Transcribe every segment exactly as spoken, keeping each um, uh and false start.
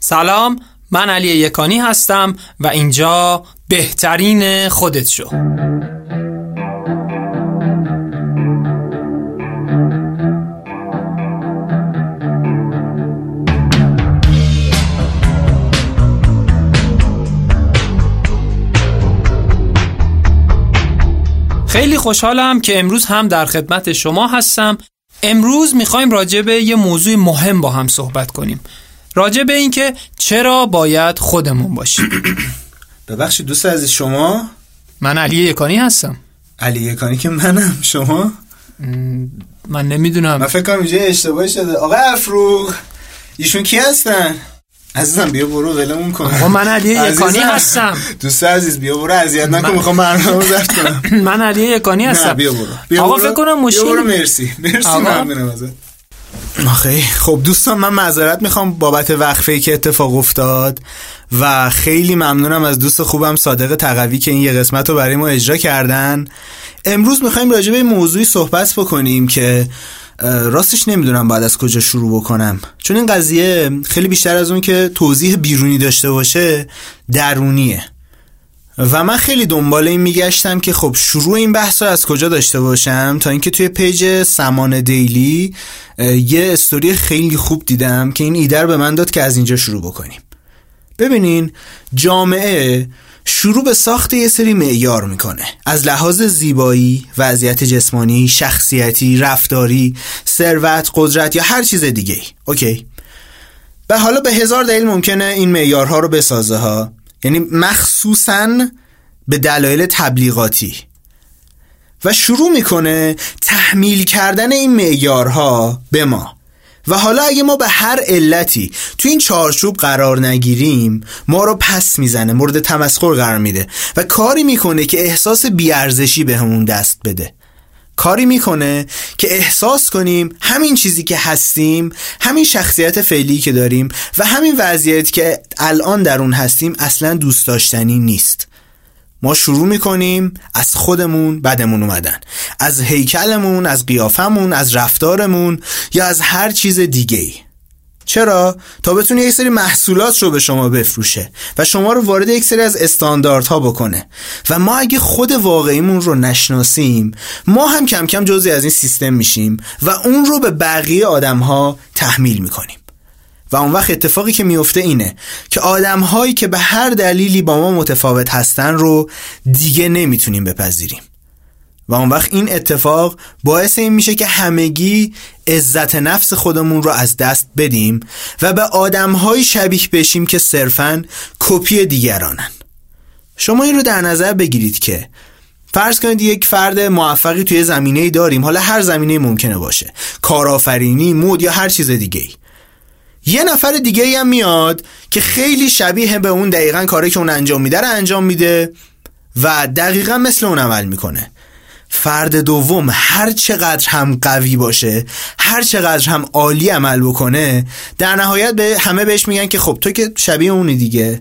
سلام، من علی یکانی هستم و اینجا بهترین خودت شو. خیلی خوشحالم که امروز هم در خدمت شما هستم. امروز میخوایم راجع به یه موضوع مهم با هم صحبت کنیم، راجع به این که چرا باید خودمون باشیم. ببخشید دوست عزیز، شما؟ من علی یکانی هستم. علی یکانی که منم، شما؟ من نمیدونم، من فکر کنم اینجا اشتباهی شده. آقا افروغ، ایشون کی هستن؟ عزیزم بیا برو ولمون کن. آقا من علی یکانی هستم. دوست عزیز بیا برو، اذیت نکن، میخوام برنامه ضبط کنم. من علی یکانی هستم. بیا برو. بیا آقا برو. فکر کنم مشکل. بیا برو. مرسی. مرسی ممنونم ازت. آخه خب دوستان، من معذرت میخوام بابت وقفه‌ای که اتفاق افتاد و خیلی ممنونم از دوست خوبم صادق تقوی که این یه قسمت رو برای ما اجرا کردن. امروز میخوایم راجع به موضوعی صحبت بکنیم که راستش نمیدونم بعد از کجا شروع بکنم، چون این قضیه خیلی بیشتر از اون که توضیح بیرونی داشته باشه درونیه و من خیلی دنبال این میگشتم که خب شروع این بحث رو از کجا داشته باشم، تا اینکه توی پیج سمان دیلی یه استوری خیلی خوب دیدم که این ایده رو به من داد که از اینجا شروع بکنیم. ببینین، جامعه شروع به ساخت یه سری معیار میکنه از لحاظ زیبایی، وضعیت جسمانی، شخصیتی، رفتاری، ثروت، قدرت یا هر چیز دیگه ای. اوکی. و حالا به هزار دلیل ممکنه این معیارها رو بسازه ها، یعنی مخصوصاً به دلایل تبلیغاتی، و شروع میکنه تحمیل کردن این معیارها به ما. و حالا اگه ما به هر علتی تو این چارچوب قرار نگیریم، ما رو پس میزنه، مورد تمسخر قرار میده و کاری میکنه که احساس بیارزشی به همون دست بده. کاری میکنه که احساس کنیم همین چیزی که هستیم، همین شخصیت فعلی که داریم و همین وضعیت که الان در اون هستیم اصلا دوست داشتنی نیست. ما شروع میکنیم از خودمون بدمون اومدن، از هیکلمون، از قیافمون، از رفتارمون یا از هر چیز دیگه‌ای. چرا؟ تا بتونه یک سری محصولات رو به شما بفروشه و شما رو وارد یک سری از استانداردها بکنه. و ما اگه خود واقعیمون رو نشناسیم، ما هم کم کم جزئی از این سیستم میشیم و اون رو به بقیه آدم‌ها تحمیل میکنیم. و اون وقت اتفاقی که میفته اینه که آدم‌هایی که به هر دلیلی با ما متفاوت هستن رو دیگه نمیتونیم بپذیریم. و اون وقت این اتفاق باعث این میشه که همگی عزت نفس خودمون رو از دست بدیم و به آدم‌های شبیه بشیم که صرفاً کپی دیگرانن. شما این رو در نظر بگیرید که فرض کنید یک فرد موفقی توی زمینه‌ای داریم، حالا هر زمینه‌ای ممکنه باشه، کارآفرینی، مد یا هر چیز دیگه‌ای. یه نفر دیگه ای هم میاد که خیلی شبیه به اون دقیقاً کاری که اون انجام میده رو انجام میده و دقیقاً مثل اون عمل میکنه. فرد دوم هر چقدر هم قوی باشه، هر چقدر هم عالی عمل بکنه، در نهایت به همه بهش میگن که خب تو که شبیه اونی دیگه.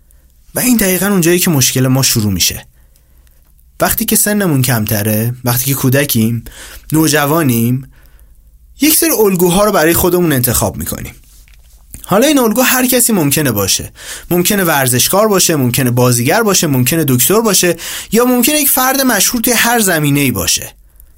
و این دقیقاً اونجایی که مشکل ما شروع میشه. وقتی که سنمون کمتره، وقتی که کودکیم، نوجوانیم، یک سری الگوها رو برای خودمون انتخاب میکنیم. حالا این الگو هر کسی ممکنه باشه، ممکنه ورزشکار باشه، ممکنه بازیگر باشه، ممکنه دکتر باشه یا ممکنه یک فرد مشهور توی هر زمینه‌ای باشه.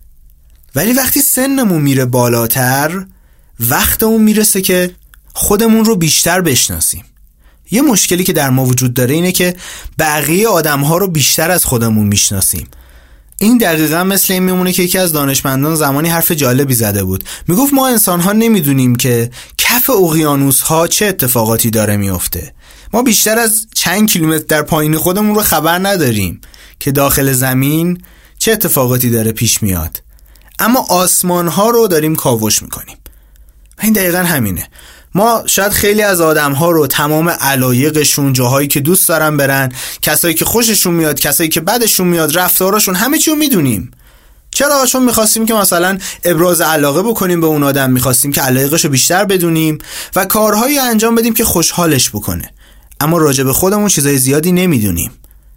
ولی وقتی سنمون میره بالاتر، وقتمون میرسه که خودمون رو بیشتر بشناسیم. یه مشکلی که در ما وجود داره اینه که بقیه آدم‌ها رو بیشتر از خودمون میشناسیم. این دقیقا مثل این میمونه که یکی از دانشمندان زمانی حرف جالبی زده بود. میگفت ما انسان‌ها نمیدونیم که کف اقیانوس‌ها چه اتفاقاتی داره میفته. ما بیشتر از چند کیلومتر در پایین خودمون رو خبر نداریم که داخل زمین چه اتفاقاتی داره پیش میاد. اما آسمان‌ها رو داریم کاوش میکنیم. و این دقیقا همینه. ما شاید خیلی از آدم‌ها رو، تمام علایقشون، جاهایی که دوست دارن برن، کسایی که خوششون میاد، کسایی که بدشون میاد، رفتاراشون، همه چیو میدونیم. چرا؟ چون میخواستیم که مثلا ابراز علاقه بکنیم به اون آدم، میخواستیم که علایقشو بیشتر بدونیم و کارهایی انجام بدیم که خوشحالش بکنه. اما راجع به خودمون چیزای زیادی نمیدونیم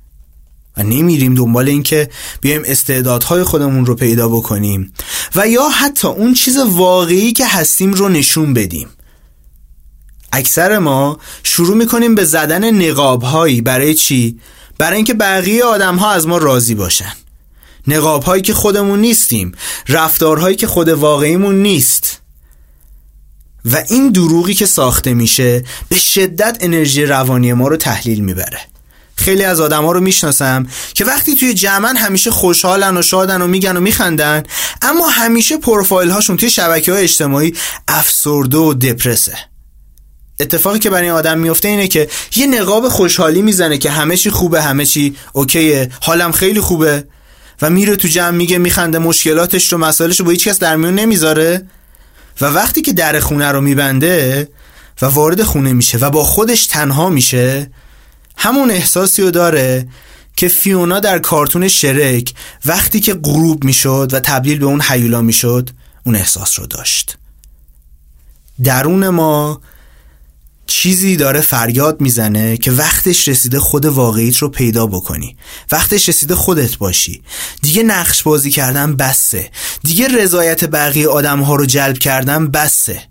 و نمیریم دنبال این که بیایم استعدادهای خودمون رو پیدا بکنیم و یا حتی اون چیز واقعی که هستیم رو نشون بدیم. اکثر ما شروع میکنیم به زدن نقاب‌هایی. برای چی؟ برای اینکه بقیه آدم‌ها از ما راضی باشن. نقاب‌هایی که خودمون نیستیم، رفتارهایی که خود واقعیمون نیست. و این دروغی که ساخته میشه به شدت انرژی روانی ما رو تحلیل میبره. خیلی از آدم‌ها رو میشناسم که وقتی توی جمعن همیشه خوشحالن و شادن و میگن و میخندن، اما همیشه پروفایل هاشون توی شبکه‌های اجتماعی افسرده و دپرسه. اتفاقی که برای این آدم میفته اینه که یه نقاب خوشحالی میزنه که همه چی خوبه، همه چی اوکیه، حالم خیلی خوبه و میره تو جمع میگه، میخنده، مشکلاتش رو مسائلش رو با هیچ کس در میون نمیذاره و وقتی که در خونه رو میبنده و وارد خونه میشه و با خودش تنها میشه، همون احساسی رو داره که فیونا در کارتون شرک وقتی که غروب میشد و تبدیل به اون هیولا میشد اون احساس رو داشت. درون ما چیزی داره فریاد میزنه که وقتش رسیده خود واقعیت رو پیدا بکنی، وقتش رسیده خودت باشی. دیگه نقش بازی کردن بسه، دیگه رضایت بقیه آدم ها رو جلب کردن بسه.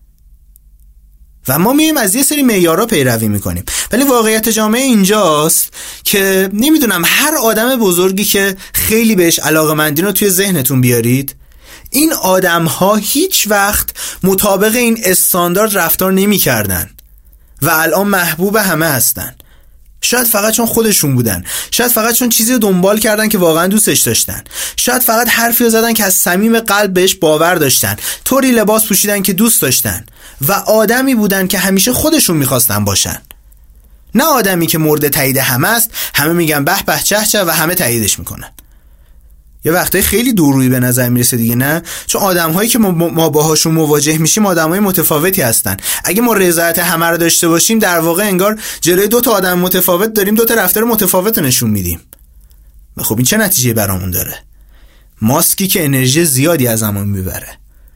و ما میایم از یه سری معیارها پیروی میکنیم، ولی واقعیت جامعه اینجاست که نمیدونم، هر آدم بزرگی که خیلی بهش علاقه‌مندین رو توی ذهنتون بیارید، این آدم ها هیچ وقت مطابق این استاندارد رفتار نمی کردن و الان محبوب همه هستن. شاید فقط چون خودشون بودن، شاید فقط چون چیزی رو دنبال کردن که واقعا دوستش داشتن، شاید فقط حرفی رو زدن که از صمیم قلب بهش باور داشتن، طوری لباس پوشیدن که دوست داشتن و آدمی بودن که همیشه خودشون میخواستن باشن. نه آدمی که مورد تایید همه است، همه میگن به به چه چه و همه تاییدش میکنن. یه وقتایی خیلی دورویی به نظر میرسه دیگه، نه؟ چون آدم‌هایی که ما, ما باهاشون مواجه میشیم آدم‌های متفاوتی هستن. اگه ما رضایت همه رو داشته باشیم، در واقع انگار جلوی دو تا آدم متفاوت داریم دو تا رفتار متفاوت نشون میدیم. خب این چه نتیجه برامون داره؟ ماسکی که انرژی زیادی از همون میبره.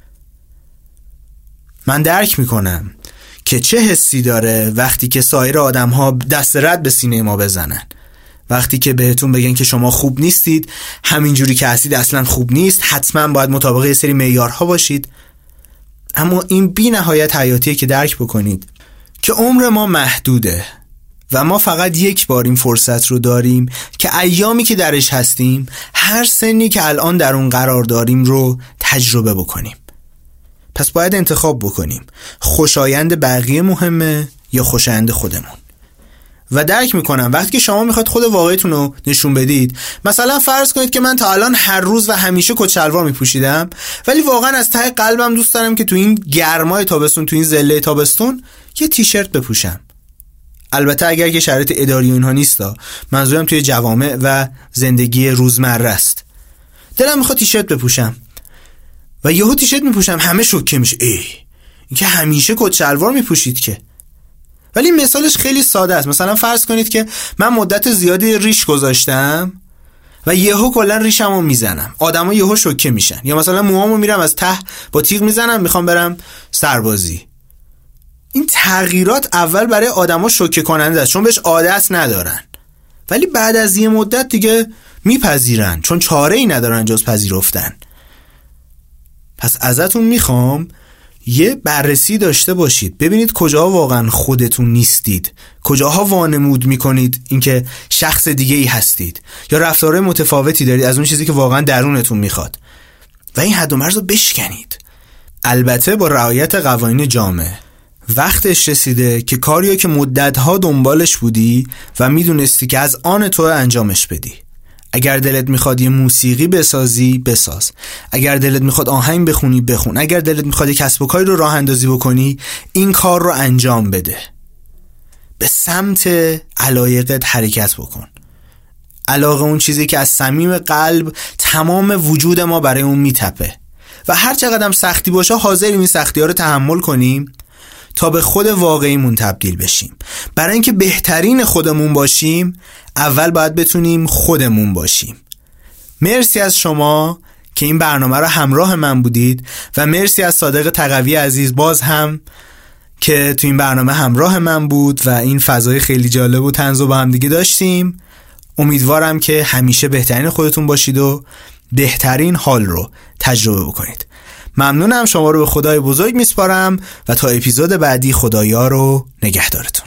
من درک میکنم که چه حسی داره وقتی که سایر آدم‌ها دست رد به سینه ما بزنن، وقتی که بهتون بگن که شما خوب نیستید، همینجوری که هستید اصلا خوب نیست، حتما باید مطابق یه سری معیارها باشید. اما این بی نهایت حیاتیه که درک بکنید که عمر ما محدوده و ما فقط یک بار این فرصت رو داریم که ایامی که درش هستیم، هر سنی که الان در اون قرار داریم رو تجربه بکنیم. پس باید انتخاب بکنیم خوشایند بقیه مهمه یا خوشایند خودمون. و درک میکنم وقتی که شما میخواد خود واقعیتون رو نشون بدید، مثلا فرض کنید که من تا الان هر روز و همیشه کت شلوار میپوشیدم، ولی واقعا از ته قلبم دوست دارم که تو این گرمای تابستون، تو این ذله تابستون یه تیشرت بپوشم. البته اگر که شرایط اداری و اینها نیستا، منظورم توی جوامع و زندگی روزمره است. دلم میخواد تیشرت بپوشم و یهو تیشرت میپوشم، همه شوکه میشه، ای این که همیشه کت شلوار میپوشید که. ولی مثالش خیلی ساده است. مثلا فرض کنید که من مدت زیادی ریش گذاشتم و یهو کلا ریشمو میزنم، آدما یهو شوکه میشن. یا مثلا موهامو میرم از ته با تیغ میزنم، میخوام برم سربازی. این تغییرات اول برای آدما شوکه کننده است چون بهش عادت ندارن، ولی بعد از یه مدت دیگه میپذیرن چون چاره ای ندارن جز پذیرفتن. پس ازتون میخوام یه بررسی داشته باشید، ببینید کجاها واقعا خودتون نیستید، کجاها وانمود میکنید اینکه شخص دیگه ای هستید یا رفتارهای متفاوتی دارید از اون چیزی که واقعا درونتون میخواد و این حد و مرز رو بشکنید. البته با رعایت قوانین جامعه. وقتش رسیده که کاریو که مدتها دنبالش بودی و میدونستی که از آن تو انجامش بدی. اگر دلت میخواد یه موسیقی بسازی بساز، اگر دلت میخواد آهنگ بخونی بخون، اگر دلت میخواد یه کسب و کاری رو راه اندازی بکنی این کار رو انجام بده. به سمت علایقت حرکت بکن. علاقه اون چیزی که از صمیم قلب تمام وجود ما برای اون میتپه و هر چقدر سختی باشه حاضریم این سختی ها رو تحمل کنیم تا به خود واقعیمون تبدیل بشیم. برای اینکه بهترین خودمون باشیم اول باید بتونیم خودمون باشیم. مرسی از شما که این برنامه رو همراه من بودید و مرسی از صادق تقوی عزیز باز هم که تو این برنامه همراه من بود و این فضای خیلی جالب و طنز رو با هم دیگه داشتیم. امیدوارم که همیشه بهترین خودتون باشید و بهترین حال رو تجربه بکنید. ممنونم. شما رو به خدای بزرگ میسپارم و تا اپیزود بعدی خدایا رو نگهدارتون.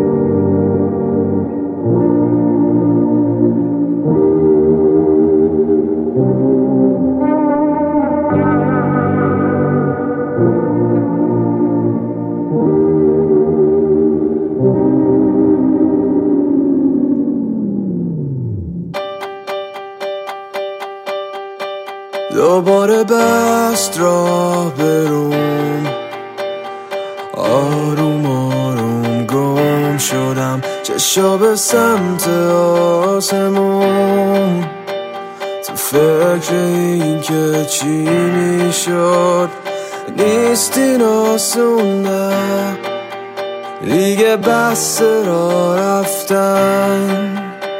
دوباره بست راه بروم، آروم آروم گم شدم، چشا به سمت آسمون، تو فکر این که چی میشد. نیست این آسون نه، دیگه بس را رفتن.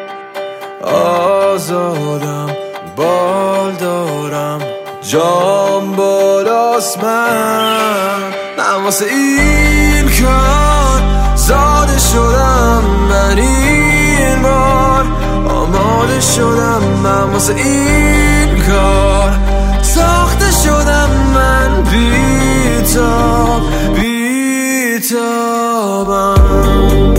آزادم، بال دارم، جام بالاست، من من واسه این کار زاده شدم، من این بار آماده شدم، من واسه این کار ساخته شدم، من بی‌تاب بی‌تابم.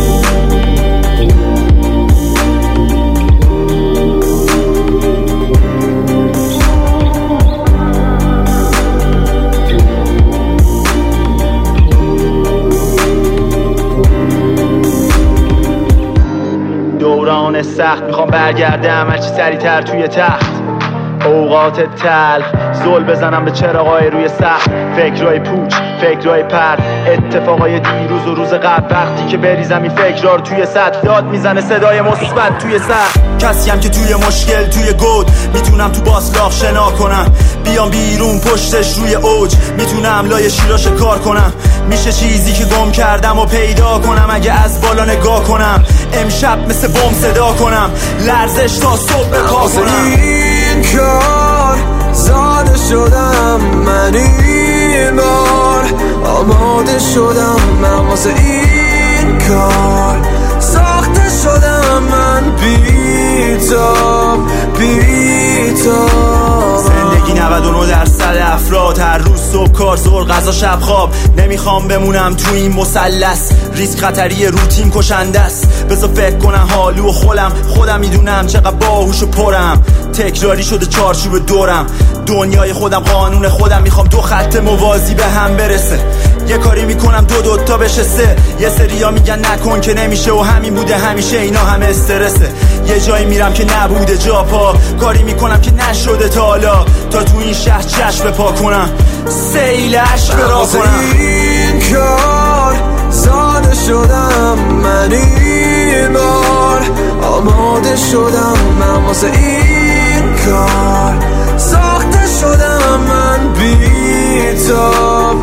دوران سخت میخوام برگردم هرچی سریعتر توی تخت، اوقات تلخ زل بزنم به چراغای روی سقف، فکرای پوچ، فکرای پر، اتفاقای دیروز و روز قبل، وقتی که بریزم این فکرها رو توی سطح، داد میزنه صدای مثبت توی سقف. کسیم که توی مشکل توی گود میتونم تو باسلاق شنا کنم، بیام بیرون پشتش روی اوج میتونم لای شیراش کار کنم. میشه چیزی که گم کردم و پیدا کنم اگه از بالا نگاه کنم، امشب مثل بم صدا کنم، لرزش تا صبح پا کنم. این کار زاده شدم، من این بار آماده شدم، من واسه این کار ساخته شدم، من بی‌تاب بی‌تاب. زندگی نود و نه درصد افراد هر روز صبح کار، ظهر غذا، شب خواب. نمیخوام بمونم تو این مثلث، ریسک خطری روتین کشنده است. بذار فکر کنم حالو و خودم خودم میدونم چقدر باهوش و پرم. تکراری شده چارچوب دورم، دنیای خودم قانون خودم. میخوام دو خط موازی به هم برسه، یه کاری میکنم دو دوتا بشه سه. یه سریا میگن نکن که نمیشه و همین بوده همیشه، اینا همه استرسه. یه جایی میرم که نبوده جا پا، کاری میکنم که نشده تا حالا، تا تو این شهر چشم پا کنم، سیل عشق را کنم. این کار زاده شدم، من این بار آماده شدم، من واسه این کار ساخته شدم، من بی‌تاب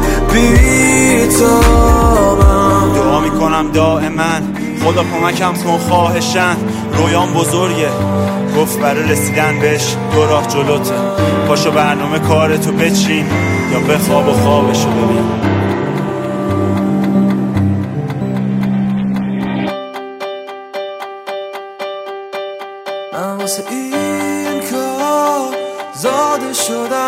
بی‌تابم. دعا میکنم دائما خدا کمکم کن خواهشن، رویام بزرگه گفت برای رسیدن بهش دو راه جلوته. پاشو برنامه کارتو بچین یا بخواب و خوابشو ببین. من واسه این کار زاده شدم،